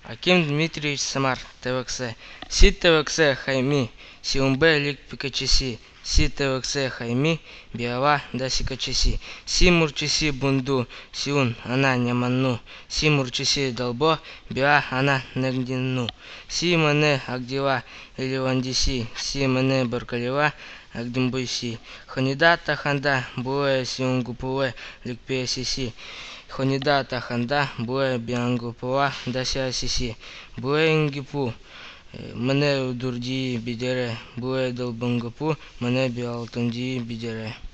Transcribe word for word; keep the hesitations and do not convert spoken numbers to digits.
Аким Дмитриевич Самар, ТВКС. Си ТВКС Хайми, Сиумбе Лик Пикачеси, Си ТВКС Хайми, Биава Дасикачеси, Си Мурчеси Бунду, Сиун Ана Няманну, Си Мурчеси Долбо, Биа Ана Нагдину, Си Мане Агдива Иливандиси, Си Мане Баркалева, Агдимбуйси, Ханида Таханда, Буэ Сиунгупуэ, Ликпесиси, Хонида Таханда, Буэ Биангупуа, Дасиасиси, Буэ Ингипу, Мане Дурди Бидере, Буэ Долбангапу, Мане Биалтунди Бидере.